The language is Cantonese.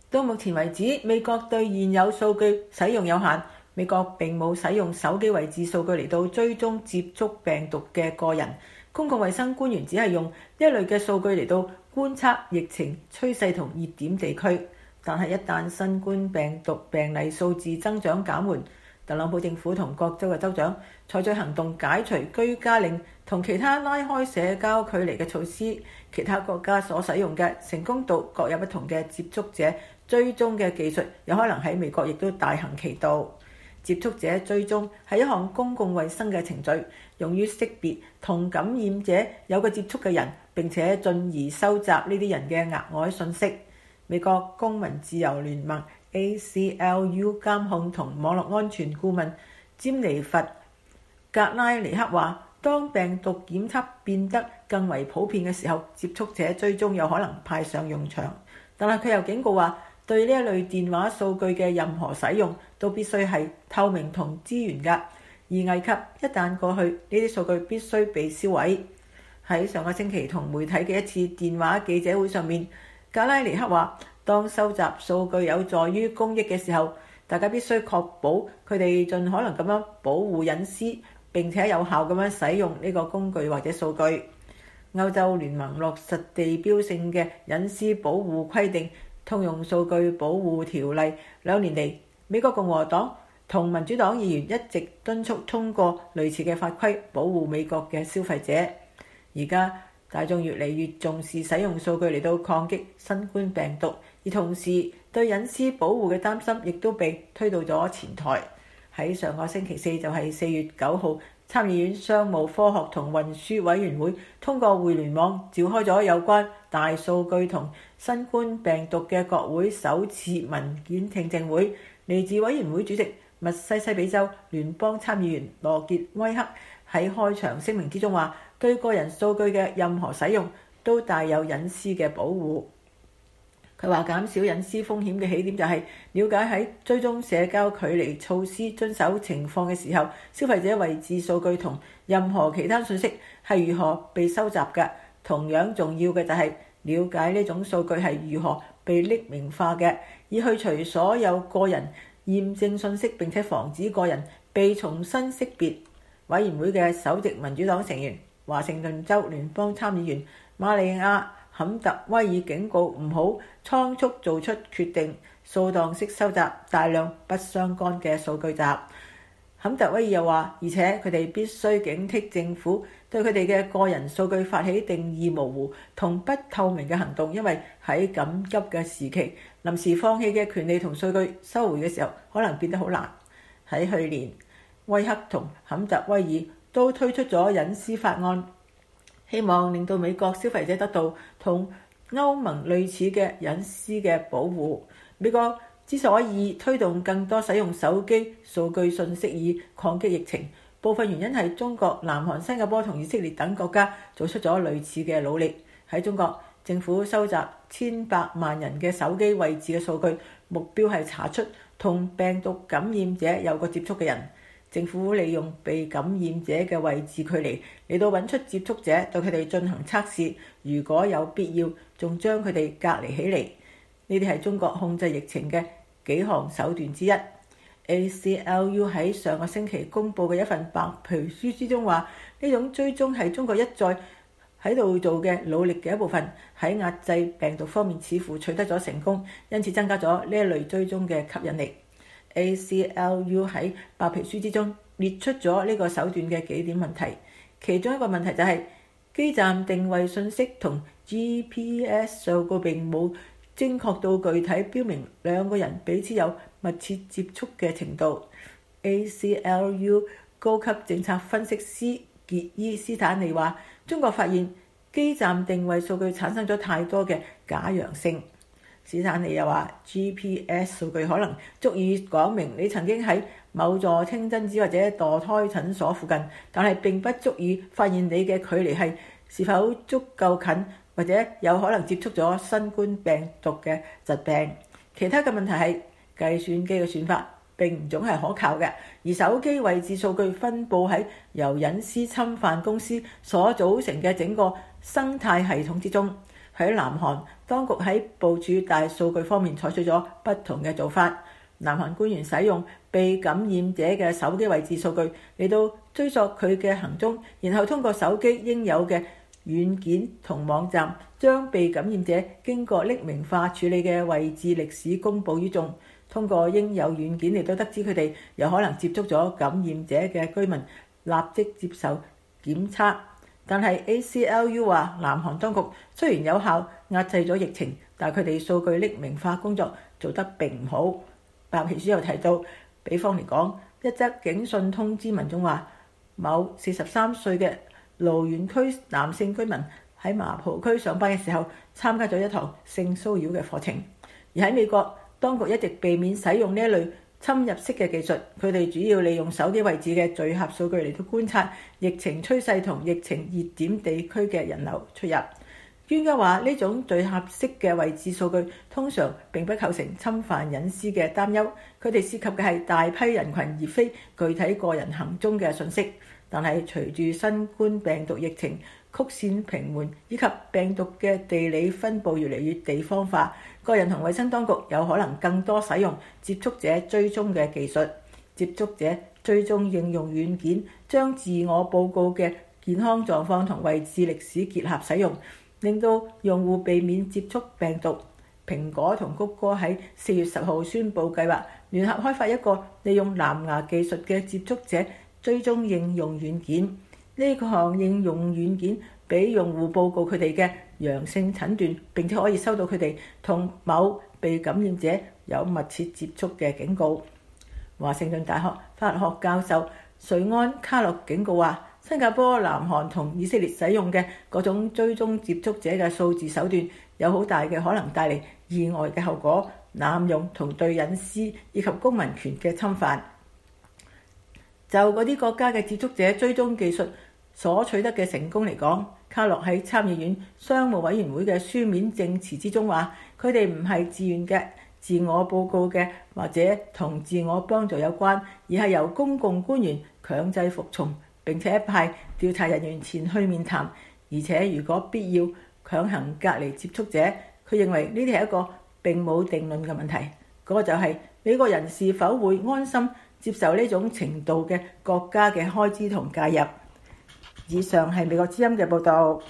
到目前為止，美國對現有數據使用有限。美國並冇使用手機位置數據嚟到追蹤接觸病毒嘅個人。公共衛生官員只係用一類嘅數據嚟到觀察疫情趨勢同熱點地區。但係一旦新冠病毒病例數字增長減緩，特朗普政府同各州嘅州長採取行動解除居家令同其他拉開社交距離嘅措施。其他國家所使用嘅成功度各有不同嘅接觸者追蹤嘅技術，有可能喺美國亦都大行其道。接觸者追蹤係一項公共衛生嘅程序，用於識別同感染者有個接觸嘅人，並且進而收集呢啲人嘅額外信息。美國公民自由聯盟 ACLU 監控同網絡安全顧問詹尼弗·格拉尼克話，當病毒檢測變得更為普遍嘅時候，接觸者追蹤有可能派上用場。但係佢又警告話，對呢一類電話數據嘅任何使用都必須係透明同資源㗎，而危及一旦過去，呢啲數據必須被銷毀。喺上個星期同媒體嘅一次電話記者會上面，格拉尼克話，當收集數據有助於公益嘅時候，大家必須確保佢哋盡可能咁樣保護隱私，並且有效咁樣使用呢個工具或者數據。歐洲聯盟落實地標性嘅隱私保護規定通用數據保護條例，2年嚟，美國共和黨同民主黨議員一直敦促通過類似嘅法規，保護美國嘅消費者。而家大眾越嚟越重視使用數據嚟到抗擊新冠病毒，而同時對隱私保護嘅擔心亦都被推到咗前台。喺上個星期四，就係4月9號，參議院商務科學同運輸委員會通過互聯網召開咗有關大數據同新冠病毒嘅國會首次文件聽證會。嚟自委員會主席密西西比州聯邦參議員羅傑威克喺開場聲明之中話，對個人數據嘅任何使用都帶有隱私嘅保護。佢話減少隱私風險嘅起點就係了解喺追蹤社交距離措施遵守情況嘅時候，消費者位置數據同任何其他信息係如何被收集嘅。同樣重要嘅就係了解呢種數據係如何被匿名化嘅，以去除所有個人驗證信息，並且防止個人被重新識別。委員會嘅首席民主黨成員華盛頓州聯邦參議員瑪利亞坎特威爾警告唔好倉促做出決定，掃蕩式收集大量不相干嘅數據集。坎特威爾又話，而且佢哋必須警惕政府對佢哋嘅個人數據發起定義模糊同不透明嘅行動，因為喺緊急嘅時期，臨時放棄嘅權利同數據收回嘅時候，可能變得好難。喺去年，威克同坎特威爾都推出咗隱私法案，希望令到美國消費者得到同歐盟類似嘅隱私嘅保護。美國之所以推動更多使用手機數據信息以抗擊疫情，部分原因係中國、南韓、新加坡同以色列等國家做出咗類似嘅努力。喺中國，政府收集千百萬人嘅手機位置嘅數據，目標係查出同病毒感染者有個接觸嘅人。政府利用被感染者嘅位置距離嚟到揾出接觸者，對佢哋進行測試，如果有必要，仲將佢哋隔離起嚟。呢啲係中國控制疫情嘅幾項手段之一。ACLU 喺上個星期公佈嘅一份白皮書之中話，呢種追蹤係中國一再喺度做嘅努力嘅一部分，喺壓制病毒方面似乎取得咗成功，因此增加咗呢一類追蹤嘅吸引力。ACLU 喺白皮書之中列出咗呢個手段嘅幾點問題，其中一個問題就係基站定位信息同 GPS 數據並冇精確到具體標明兩個人彼此有密切接觸嘅程度。ACLU 高級政策分析師傑伊斯坦利話，中國發現基站定位數據產生咗太多嘅假陽性。斯坦利又話 GPS 數據可能足以講明你曾經喺某座清真寺或者墮胎診所附近，但係並不足以發現你嘅距離係是否足夠近，或者有可能接觸咗新冠病毒嘅疾病。其他嘅問題係計算機嘅算法並唔總係可靠嘅，而手機位置數據分佈喺由隱私侵犯公司所組成嘅整個生態系統之中。 喺南韓，當局喺部署大數據方面採取咗不同嘅做法。南韓官員使用被感染者嘅手機位置數據嚟到追溯佢嘅行蹤，然後通過手機應有嘅軟件同網站，將被感染者經過匿名化處理嘅位置歷史公佈於眾。通過應有軟件嚟到得知佢哋有可能接觸咗感染者嘅居民，立即接受檢測。但係 ACLU 話，南韓當局雖然有效壓制咗疫情，但佢哋數據匿名化工作做得並唔好。白皮書又提到，比方嚟講，一則警訊通知民眾話，某43歲嘅蘆原區男性居民喺麻浦區上班嘅時候參加咗一堂性騷擾嘅課程。而喺美國，當局一直避免使用呢一類侵入式嘅技術，佢哋主要利用手機位置嘅聚合數據嚟到觀察疫情趨勢同疫情熱點地區嘅人流出入。專家話，呢種聚合式嘅位置數據通常並不構成侵犯隱私嘅擔憂，佢哋涉及嘅係大批人群而非具體個人行蹤嘅信息。但係隨住新冠病毒疫情曲線平緩以及病毒嘅地理分佈越嚟越地方化，個人同衛生當局有可能更多使用接觸者追蹤嘅技術。接觸者追蹤應用軟件將自我報告嘅健康狀況同位置歷史結合使用，令到用戶避免接觸病毒。蘋果同谷歌喺4月10號宣布計劃聯合開發一個利用藍牙技術嘅接觸者追蹤應用軟件。呢項應用軟件俾用戶報告佢哋嘅陽性診斷，並且可以收到佢哋同某被感染者有密切接觸嘅警告。華盛頓大學法學教授瑞安卡洛警告話，新加坡、南韓同以色列使用嘅各種追蹤接觸者嘅數字手段，有好大嘅可能帶嚟意外嘅後果、濫用同對隱私以及公民權嘅侵犯。就嗰啲國家嘅接觸者追蹤技術所取得嘅成功嚟講，卡洛喺參議院商務委員會嘅書面證詞之中話，佢哋唔係自願嘅、自我報告嘅或者同自我幫助有關，而係由公共官員強制服從，並且派調查人員前去面談，而且如果必要強行隔離接觸者。佢認為呢啲係一個並冇定論嘅問題，嗰個就係美國人是否會安心接受呢種程度嘅國家嘅開支同介入。以上係美國之音嘅報導。